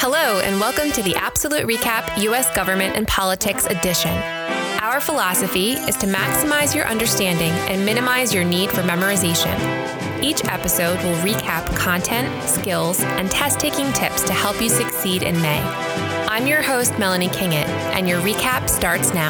Hello, and welcome to the Absolute Recap U.S. Government and Politics edition. Our philosophy is to maximize your understanding and minimize your need for memorization. Each episode will recap content, skills, and test-taking tips to help you succeed in May. I'm your host, Melanie Kingett, and your recap starts now.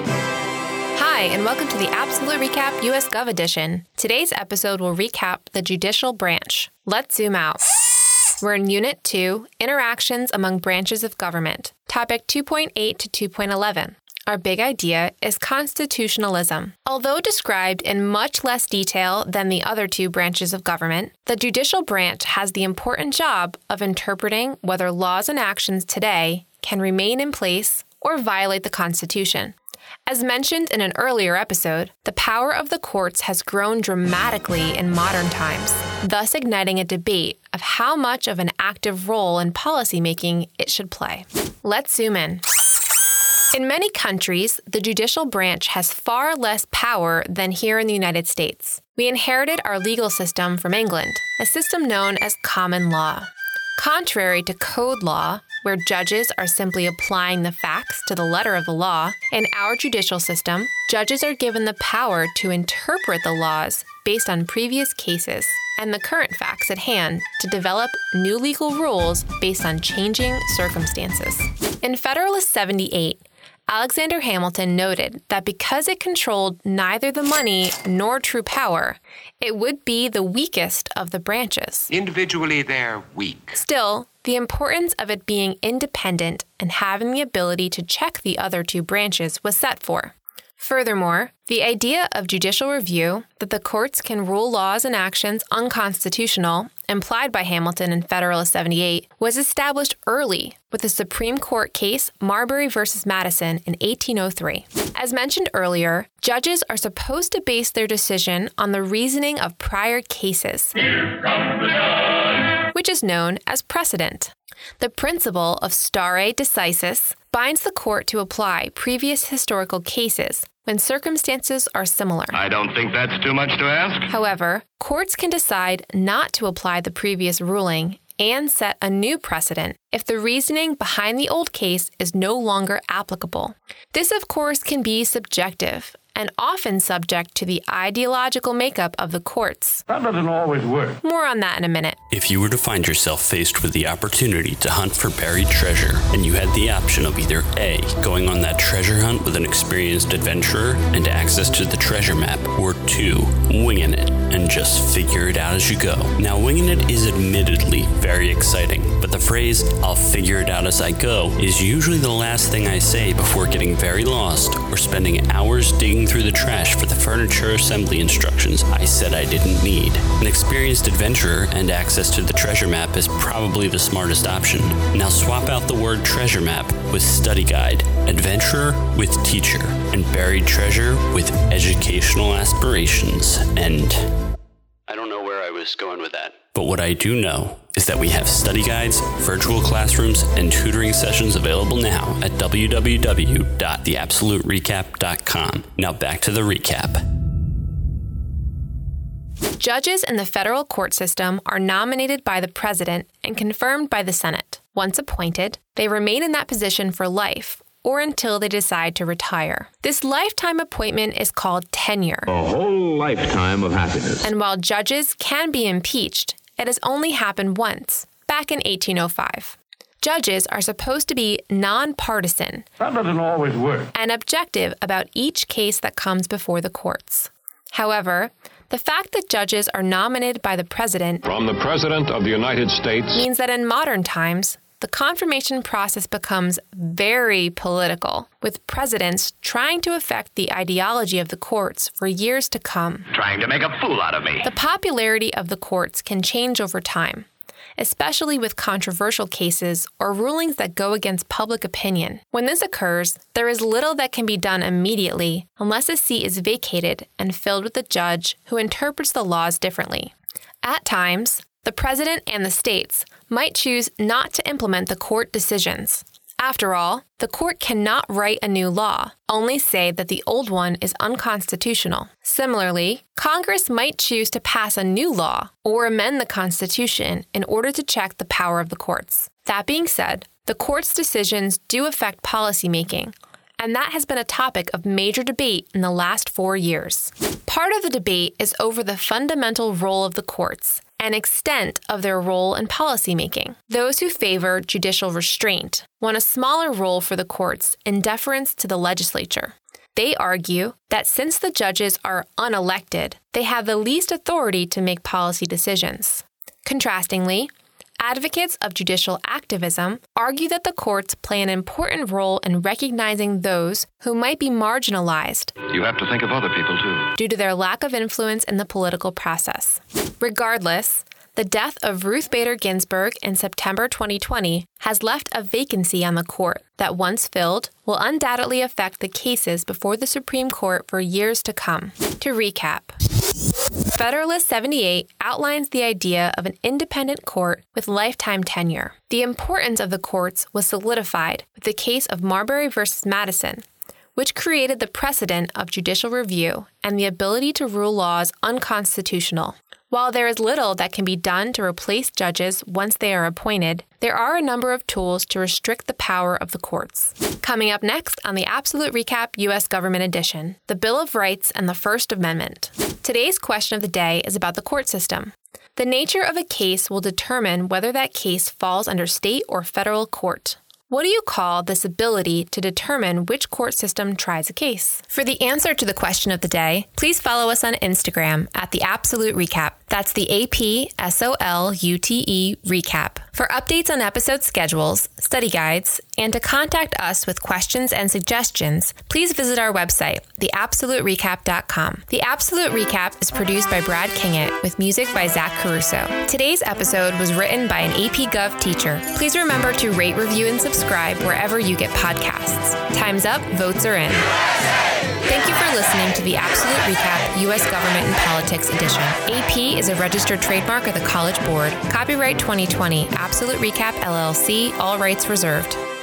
Hi, and welcome to the Absolute Recap U.S. Gov edition. Today's episode will recap the judicial branch. Let's zoom out. We're in Unit 2, Interactions Among Branches of Government, Topic 2.8 to 2.11. Our big idea is constitutionalism. Although described in much less detail than the other two branches of government, the judicial branch has the important job of interpreting whether laws and actions today can remain in place or violate the Constitution. As mentioned in an earlier episode, the power of the courts has grown dramatically in modern times, thus igniting a debate of how much of an active role in policymaking it should play. Let's zoom in. In many countries, the judicial branch has far less power than here in the United States. We inherited our legal system from England, a system known as common law. Contrary to code law, where judges are simply applying the facts to the letter of the law, in our judicial system, judges are given the power to interpret the laws based on previous cases and the current facts at hand to develop new legal rules based on changing circumstances. In Federalist 78, Alexander Hamilton noted that because it controlled neither the money nor true power, it would be the weakest of the branches. Individually, they're weak. Still, the importance of it being independent and having the ability to check the other two branches was set for. Furthermore, the idea of judicial review, that the courts can rule laws and actions unconstitutional, implied by Hamilton in Federalist 78, was established early with the Supreme Court case Marbury v. Madison in 1803. As mentioned earlier, judges are supposed to base their decision on the reasoning of prior cases, which is known as precedent. The principle of stare decisis binds the court to apply previous historical cases when circumstances are similar. I don't think that's too much to ask. However, courts can decide not to apply the previous ruling and set a new precedent if the reasoning behind the old case is no longer applicable. This, of course, can be subjective and often subject to the ideological makeup of the courts. That doesn't always work. More on that in a minute. If you were to find yourself faced with the opportunity to hunt for buried treasure, and you had the option of either A, going on that treasure hunt with an experienced adventurer and access to the treasure map, or 2, winging it and just figure it out as you go. Now, winging it is admittedly very exciting, but the phrase, "I'll figure it out as I go," is usually the last thing I say before getting very lost or spending hours digging through the trash for the furniture assembly instructions I said I didn't need. An experienced adventurer and access to the treasure map is probably the smartest option. Now swap out the word treasure map with study guide, adventurer with teacher, and buried treasure with educational aspirations, and I don't know where I was going with that. But what I do know is that we have study guides, virtual classrooms, and tutoring sessions available now at www.theabsoluterecap.com. Now back to the recap. Judges in the federal court system are nominated by the president and confirmed by the Senate. Once appointed, they remain in that position for life or until they decide to retire. This lifetime appointment is called tenure. A whole lifetime of happiness. And while judges can be impeached, it has only happened once, back in 1805. Judges are supposed to be nonpartisan. That doesn't always work. And objective about each case that comes before the courts. However, the fact that judges are nominated by the president from the President of the United States means that in modern times, the confirmation process becomes very political, with presidents trying to affect the ideology of the courts for years to come. Trying to make a fool out of me. The popularity of the courts can change over time, especially with controversial cases or rulings that go against public opinion. When this occurs, there is little that can be done immediately unless a seat is vacated and filled with a judge who interprets the laws differently. At times, the president and the states might choose not to implement the court decisions. After all, the court cannot write a new law, only say that the old one is unconstitutional. Similarly, Congress might choose to pass a new law or amend the Constitution in order to check the power of the courts. That being said, the court's decisions do affect policymaking, and that has been a topic of major debate in the last 4 years. Part of the debate is over the fundamental role of the courts and extent of their role in policymaking. Those who favor judicial restraint want a smaller role for the courts in deference to the legislature. They argue that since the judges are unelected, they have the least authority to make policy decisions. Contrastingly, advocates of judicial activism argue that the courts play an important role in recognizing those who might be marginalized. You have to think of other people, too. Due to their lack of influence in the political process. Regardless, the death of Ruth Bader Ginsburg in September 2020 has left a vacancy on the court that, once filled, will undoubtedly affect the cases before the Supreme Court for years to come. To recap, Federalist 78 outlines the idea of an independent court with lifetime tenure. The importance of the courts was solidified with the case of Marbury v. Madison, which created the precedent of judicial review and the ability to rule laws unconstitutional. While there is little that can be done to replace judges once they are appointed, there are a number of tools to restrict the power of the courts. Coming up next on the Absolute Recap U.S. Government Edition, the Bill of Rights and the First Amendment. Today's question of the day is about the court system. The nature of a case will determine whether that case falls under state or federal court. What do you call this ability to determine which court system tries a case? For the answer to the question of the day, please follow us on Instagram at The Absolute Recap. That's the APSOLUTE Recap. For updates on episode schedules, study guides, and to contact us with questions and suggestions, please visit our website, theabsoluterecap.com. The Absolute Recap is produced by Brad Kingett with music by Zach Caruso. Today's episode was written by an AP Gov teacher. Please remember to rate, review, and subscribe wherever you get podcasts. Time's up, votes are in. Thank you for listening to the Absolute Recap U.S. Government and Politics Edition. AP is a registered trademark of the College Board. Copyright 2020, Absolute Recap LLC, all rights reserved.